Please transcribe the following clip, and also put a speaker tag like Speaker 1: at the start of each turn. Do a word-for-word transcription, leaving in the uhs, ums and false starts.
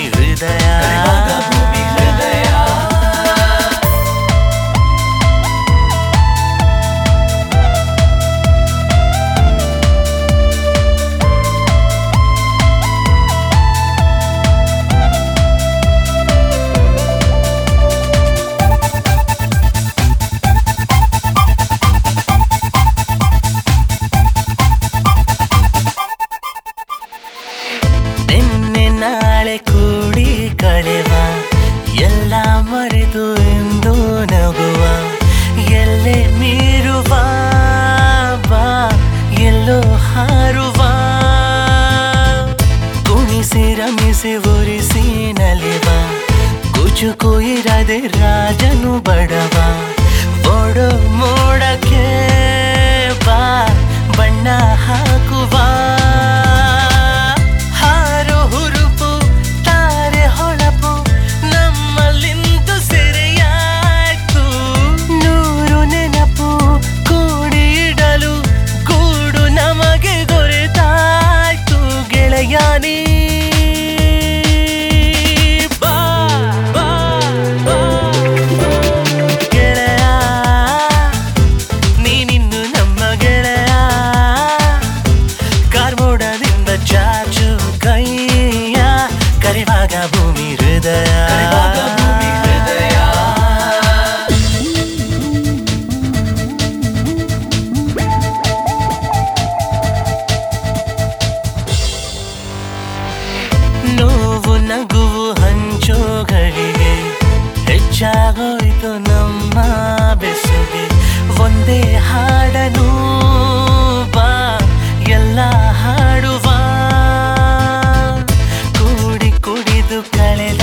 Speaker 1: ಹೃದಯ ನಾಳೆ ಕೂಡಿ ಕಳೆವ ಎಲ್ಲ ಮರೆತು ಎಂದು ನಗುವ ಎಲ್ಲೇ ಮೀರುವ ಬಾ ಎಲ್ಲೋ ಹಾರುವ ಕುಣಿಸಿ ರಮಿಸಿ ಉರಿಸಿ ನಲಿವ ಕುಚುಕು ಇರದೆ ರಾಜನು ಬಡವ ಓಡೋ ಮೋಡಕ್ಕೆ ಬಾ ಬಣ್ಣ ಹಾಕುವ ಯಾನಿ ಬಾ ಬಾ ಬಾ ಗೆಳೆಯ ನೀನಿನ್ನು ನಮ್ಮ ಗೆಳೆಯ ಕಾರ್ಮೋಡದಿಂದ ಚಾಚು ಕೈಯ ಕರೆವಾಗ ಭೂಮಿ ಹೃದಯ ನೋವು ನಗುವು ಹಂಚೋಗಳಿಗೆ ಹೆಚ್ಚಾಗೋಯ್ತು ನಮ್ಮ ಬೆಸುಗೆ ಒಂದೇ ಹಾಡನು ಬಾ ಎಲ್ಲ ಹಾಡುವ ಕೂಡಿ ಕುಡಿದು ಕಳೆದ